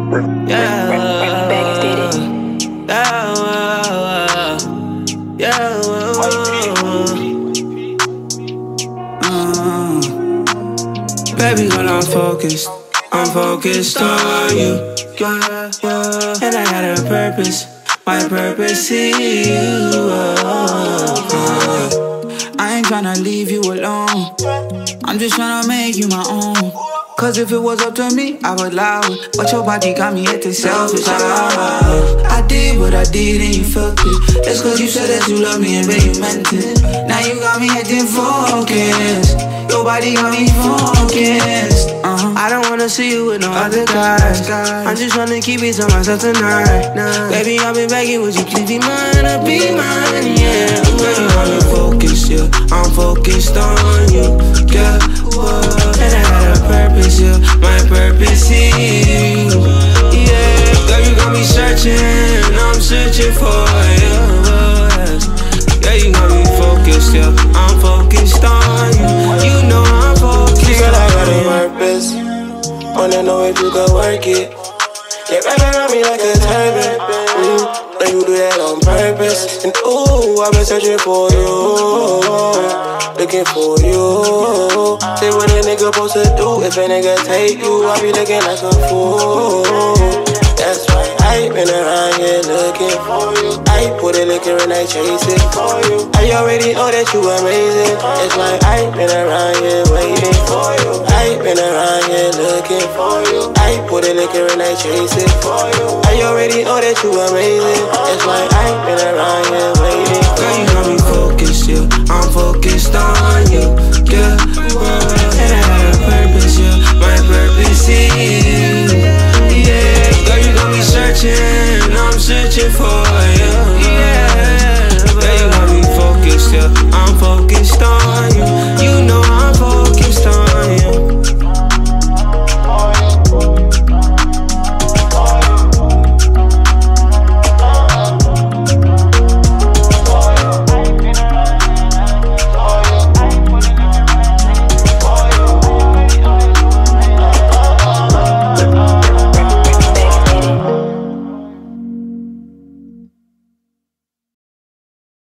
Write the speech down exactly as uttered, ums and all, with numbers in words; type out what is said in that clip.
Yeah, yeah, yeah. Uh, baby girl, I'm focused. I'm focused on you. Yeah, yeah. And I got a purpose. My purpose is you. Uh, I ain't tryna leave you alone. I'm just tryna make you my own. Cause if it was up to me, I would lie. But your body got me acting selfish. I, I did what I did and you felt it. That's cause you said that you love me and baby you meant it. Now you got me acting focused. Your body got me focused. uh-huh. I don't wanna see you with no other guys. I'm just tryna keep it to myself tonight. Baby, I've been begging, would you please be mine or be mine, yeah. Baby, I'm focused, yeah. I'm focused on you, yeah. Whoa. And I got a purpose, yeah. My purpose is you, yeah. Girl, you got me searching, I'm searching for you. Yeah, you got me focused, yeah. I'm focused on you. You know I'm focused. Girl, I got a purpose. Wanna know if you can work it. Yeah, wrapping on me like a turban. Mm, and you do that on purpose. And ooh, I've been searching for you, looking for you. Say what a nigga supposed to do. If a nigga take you, I be looking like a fool. That's why I been around here looking for you. I put a liquor and I chase it for you. I already know that you amazing. That's why I been around here waiting for you. I been around here looking for you. I put a liquor and I chase it for you. I already know that you amazing. That's why I been around here waiting for you. Girl, you got me focused, yeah. I'm focused on you, yeah.